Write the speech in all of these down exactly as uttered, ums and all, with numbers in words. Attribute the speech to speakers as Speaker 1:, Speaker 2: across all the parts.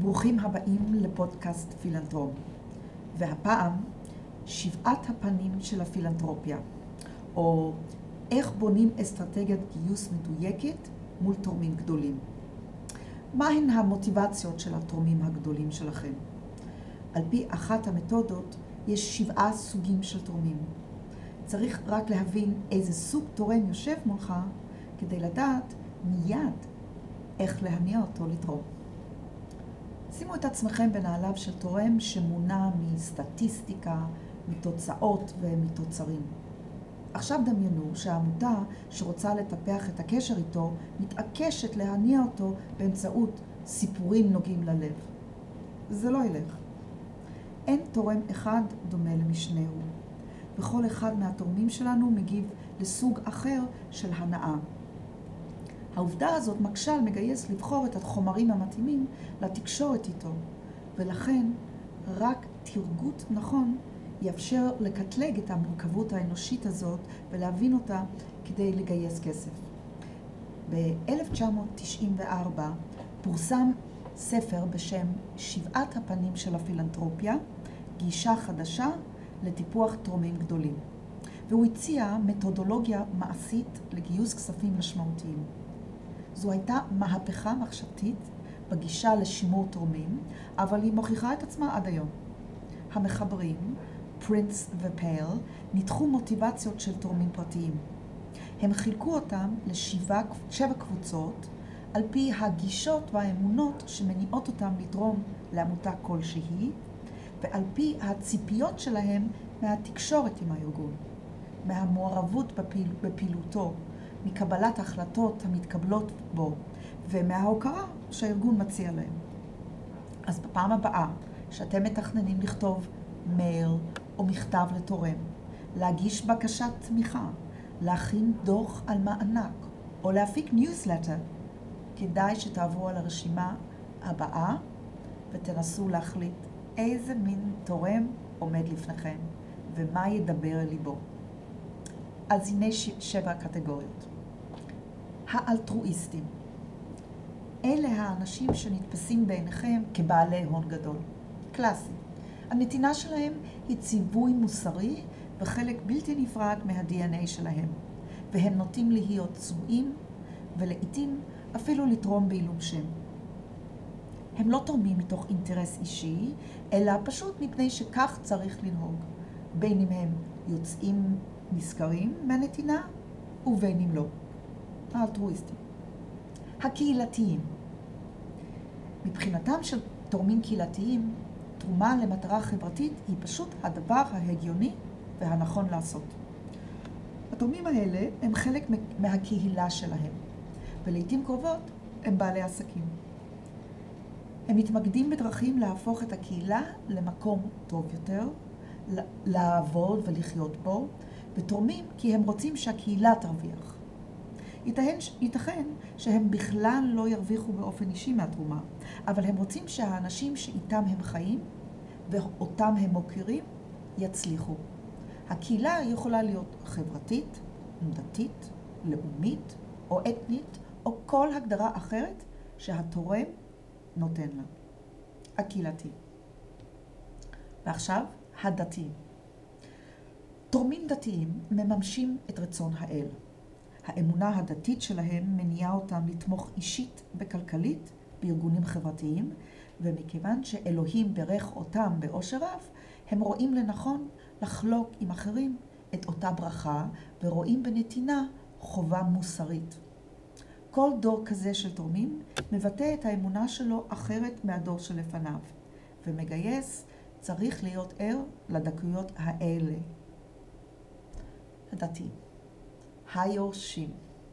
Speaker 1: ברוכים הבאים לפודקאסט פילנתרום, והפעם שבעת הפנים של הפילנתרופיה, או איך בונים אסטרטגיית גיוס מדויקת מול תורמים גדולים. מהן המוטיבציות של התורמים הגדולים שלכם? על פי אחת המתודות יש שבעה סוגים של תורמים. צריך רק להבין איזה סוג תורם יושב מולך כדי לדעת מיד איך להניע אותו לתרום. שימו את עצמכם בנעליו של תורם שמונע מסטטיסטיקה, מתוצאות ומתוצרים. עכשיו דמיינו שהעמותה שרוצה לטפח את הקשר איתו מתעקשת להניע אותו באמצעות סיפורים נוגעים ללב. זה לא ילך. אין תורם אחד דומה למשנהו. וכל אחד מהתורמים שלנו מגיב לסוג אחר של הנאה. העובדה הזאת מקשה על מגייס לבחור את החומרים המתאימים לתקשורת איתו, ולכן רק תרגות נכון יאפשר לקטלג את המורכבות האנושית הזאת ולהבין אותה כדי לגייס כסף. ב-אלף תשע מאות תשעים וארבע פורסם ספר בשם שבעת הפנים של הפילנתרופיה, גישה חדשה לטיפוח תורמים גדולים. והוא הציע מתודולוגיה מעשית לגיוס כספים משמעותיים. זו הייתה מהפכה מחשבתית בגישה לשימור תורמים, אבל היא מוכיחה את עצמה עד היום. המחברים, פרינס ופייל, ניתחו מוטיבציות של תורמים פרטיים. הם חילקו אותם לשבע שבע קבוצות, על פי הגישות והאמונות שמניעות אותם לתרום לעמותה כלשהי, ועל פי הציפיות שלהם מהתקשורת עם הארגון, מהמעורבות בפעיל, בפעילותו, מקבלת החלטות המתקבלות בו, ומההוקרה שהארגון מציע להם. אז בפעם הבאה שאתם מתכננים לכתוב מייל או מכתב לתורם, להגיש בקשת תמיכה, להכין דוח על מענק, או להפיק ניוזלטר, כדאי שתעברו על הרשימה הבאה ותנסו להחליט איזה מין תורם עומד לפניכם ומה ידבר אל ליבו. אז הנה ש... שבע קטגוריות. האלטרואיסטים. אלה האנשים שנתפסים בעיניכם כבעלי הון גדול. קלאסי. הנתינה שלהם היא ציווי מוסרי וחלק בלתי נפרד מה-די אן איי שלהם, והם נוטים להיות צבועים ולעיתים אפילו לתרום בעילום שם. הם לא תורמים מתוך אינטרס אישי, אלא פשוט מפני שכך צריך לנהוג, בין אם הם יוצאים נזכרים מהנתינה ובין אם לא. האלטרואיסטים. הקהילתיים. מבחינתם של תורמים קהילתיים, תרומה למטרה חברתית היא פשוט הדבר ההגיוני והנכון לעשות. התורמים האלה הם חלק מהקהילה שלהם, ולעיתים קרובות הם בעלי עסקים. הם מתמקדים בדרכים להפוך את הקהילה למקום טוב יותר, לעבוד ולחיות בו, ותורמים כי הם רוצים שהקהילה תרוויח. ייתכן, ייתכן שהם בכלל לא ירוויחו באופן אישי מהתרומה, אבל הם רוצים שהאנשים שאיתם הם חיים ואותם הם מוכרים יצליחו. הקהילה יכולה להיות חברתית, דתית, לאומית או אתנית או כל הגדרה אחרת שהתורם נותן לה. הקהילתי. ועכשיו הדתיים. תורמים דתיים מממשים את רצון האל. האמונה הדתית שלהם מניעה אותם לתמוך אישית וכלכלית בארגונים חברתיים, ומכיוון שאלוהים ברך אותם באושר רב, הם רואים לנכון לחלוק עם אחרים את אותה ברכה, ורואים בנתינה חובה מוסרית. כל דור כזה של תורמים מבטא את האמונה שלו אחרת מהדור שלפניו, ומגייס צריך להיות ער לדקויות האלה. הדתיים. היורשים.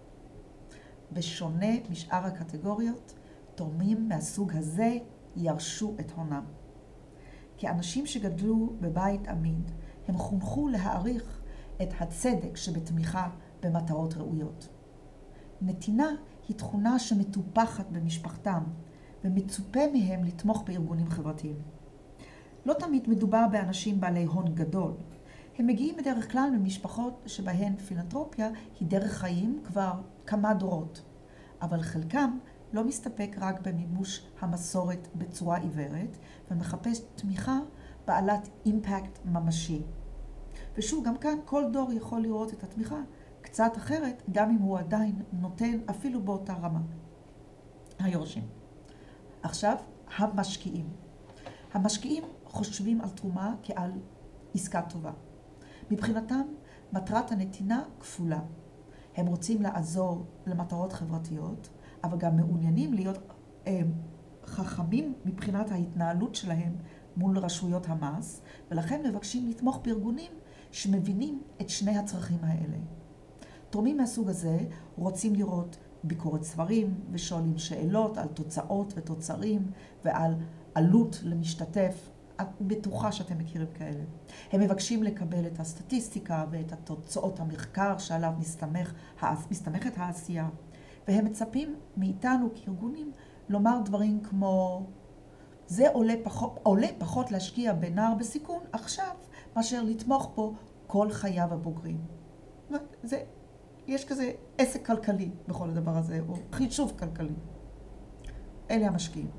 Speaker 1: בשונה משאר הקטגוריות, תורמים מהסוג הזה ירשו את הונם. כאנשים שגדלו בבית עמיד, הם חונכו להעריך את הצדק שבתמיכה במטרות ראויות. נתינה היא תכונה שמטופחת במשפחתם, ומצופה מהם לתמוך בארגונים חברתיים. לא תמיד מדובר באנשים בעלי הון גדול. הם מגיעים בדרך כלל ממשפחות שבהן פילנתרופיה היא דרך חיים כבר כמה דורות, אבל חלקם לא מסתפק רק במימוש המסורת בצורה עיוורת, ומחפש תמיכה בעלת אימפקט ממשי. ושוב, גם כאן כל דור יכול לראות את התמיכה קצת אחרת, גם אם הוא עדיין נותן אפילו באותה רמה. היורשים. עכשיו, המשקיעים. המשקיעים חושבים על תרומה כעל עסקה טובה. מבחינתם, מטרת הנתינה כפולה. הם רוצים לעזור למטרות חברתיות, אבל גם מעוניינים להיות אה, חכמים מבחינת ההתנהלות שלהם מול רשויות המס, ולכן מבקשים לתמוך בארגונים שמבינים את שני הצרכים האלה. תורמים מהסוג הזה רוצים לראות ביקורת ספרים ושואלים שאלות על תוצאות ותוצרים ועל עלות למשתתף. את בטוחה שאתם מכירים כאלה. הם מבקשים לקבל את הסטטיסטיקה ואת התוצאות המחקר שעליו מסתמך, מסתמכת העשייה. והם מצפים מאיתנו כארגונים לומר דברים כמו זה עולה פחות, עולה פחות להשקיע בנער בסיכון עכשיו מאשר לתמוך בו כל חייו הבוגרים. זה, יש כזה עסק כלכלי בכל הדבר הזה, או חישוב כלכלי. אלה המשקיעים.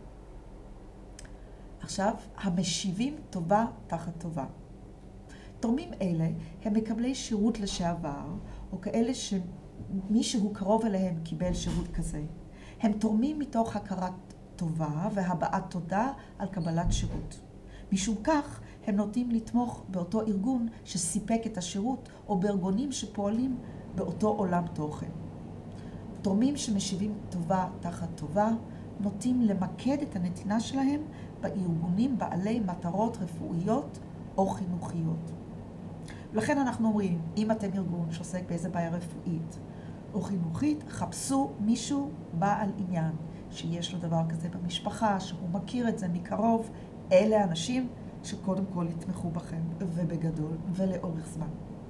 Speaker 1: עכשיו, המשיבים טובה תחת טובה. תורמים אלה הם מקבלי שירות לשעבר, או כאלה שמישהו קרוב אליהם קיבל שירות כזה. הם תורמים מתוך הכרת טובה והבעת תודה על קבלת שירות. משום כך, הם נוטים לתמוך באותו ארגון שסיפק את השירות, או בארגונים שפועלים באותו עולם תוכן. תורמים שמשיבים טובה תחת טובה, נוטים למקד את הנתינה שלהם בארגונים בעלי מטרות רפואיות או חינוכיות. ולכן אנחנו אומרים, אם אתם ארגון שעוסק באיזה בעיה רפואית או חינוכית, חפשו מישהו בעל עניין, שיש לו דבר כזה במשפחה, שהוא מכיר את זה מקרוב. אלה האנשים שקודם כל יתמכו בכם, ובגדול ולאורך זמן.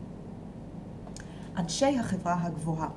Speaker 1: אנשי החברה הגבוהה.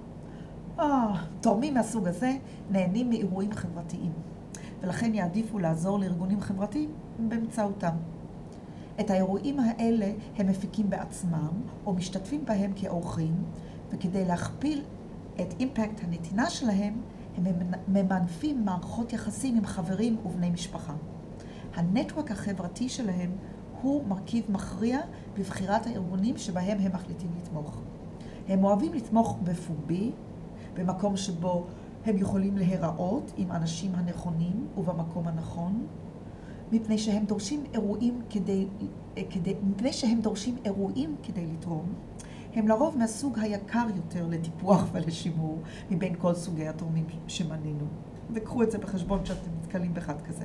Speaker 1: אה, תורמים מהסוג הזה נהנים מאירועים חברתיים, ולכן יעדיפו לעזור לארגונים חברתיים באמצעותם. את האירועים האלה הם מפיקים בעצמם, או משתתפים בהם כאורחים, וכדי להכפיל את אימפקט הנתינה שלהם, הם ממנפים מערכות יחסים עם חברים ובני משפחה. הנטוורק החברתי שלהם הוא מרכיב מכריע בבחירת הארגונים שבהם הם מחליטים לתמוך. הם אוהבים לתמוך בפומבי, במקום שבו הם יכולים להיראות עם אנשים הנכונים ובמקום הנכון, מפני שהם דורשים אירועים כדי, כדי, מפני שהם דורשים אירועים כדי לתרום. הם לרוב מהסוג היקר יותר לטיפוח ולשימור מבין כל סוגי התורמים שמנינו. וקחו את זה בחשבון שאתם נתקלים באחד כזה.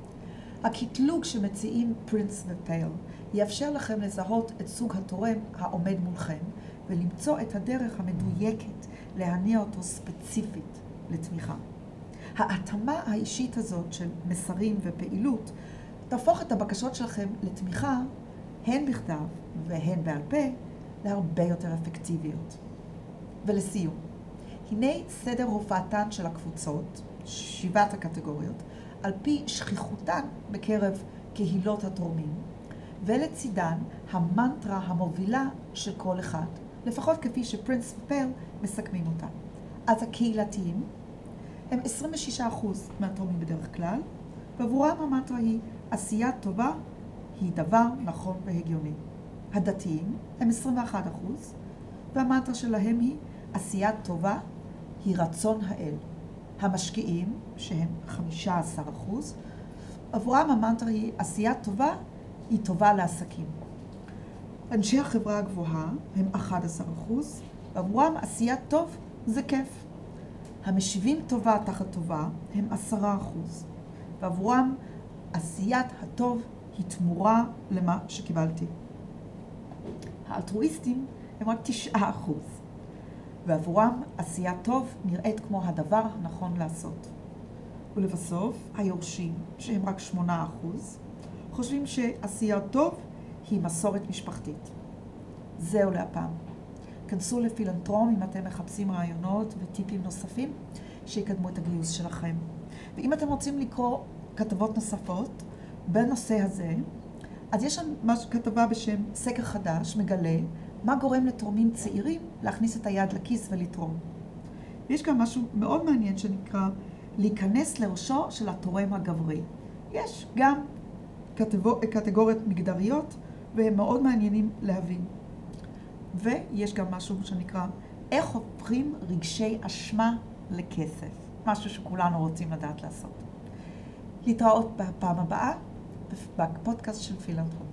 Speaker 1: הקטלוג שמציעים פרינס ופייל יאפשר לכם לזהות את סוג התורם העומד מולכם ולמצוא את הדרך המדויקת להניע אותו ספציפית לתמיכה. ההתאמה האישית הזאת של מסרים ופעילות תהפוך את הבקשות שלכם לתמיכה, הן בכתב והן בעל פה, להרבה יותר אפקטיביות. ולסיום, הנה סדר הופעתן של הקבוצות, שבעת הקטגוריות, על פי שכיחותן בקרב קהילות התורמים, ולצידן המנטרה המובילה של כל אחד, לפחות כפי שפרינס ופייל מסכמים אותה. אז הקהילתיים הם עשרים ושישה אחוז מהתורמים בדרך כלל, ועבורם המנטרה היא עשייה טובה היא דבר נכון והגיוני. הדתיים הם עשרים ואחד אחוז, והמנטרה שלהם היא עשייה טובה היא רצון האל. המשקיעים, שהם חמישה עשר אחוז, עבורם המנטרה היא עשייה טובה היא טובה לעסקים. אנשי החברה הגבוהה הם אחד עשר אחוז, ועבורם עשייה טוב זה כיף. המשיבים טובה תחת טובה הם עשרה אחוז, ועבורם עשיית הטוב היא תמורה למה שקיבלתי. האלטרואיסטים הם רק תשעה אחוז, ועבורם עשיית טוב נראית כמו הדבר הנכון לעשות. ולבסוף, היורשים, שהם רק שמונה אחוז, חושבים שעשיית טוב היא מסורת משפחתית. זהו להפעם. כנסו לפילנתרום אם אתם מחפשים רעיונות וטיפים נוספים שיקדמו את הגיוס שלכם. ואם אתם רוצים לקרוא כתבות נוספות בנושא הזה, אז יש שם כתבה בשם סקר חדש מגלה מה גורם לתורמים צעירים להכניס את היד לכיס ולתרום. יש גם משהו מאוד מעניין שנקרא להיכנס לראשו של התורם הגברי. יש גם קטגור... קטגוריות מגדריות, והם מאוד מעניינים להבין. ויש גם משהו שנקרא, איך הופכים רגשי אשמה לכסף. משהו שכולנו רוצים לדעת לעשות. להתראות בפעם הבאה, בפודקאסט של פילנטרופ.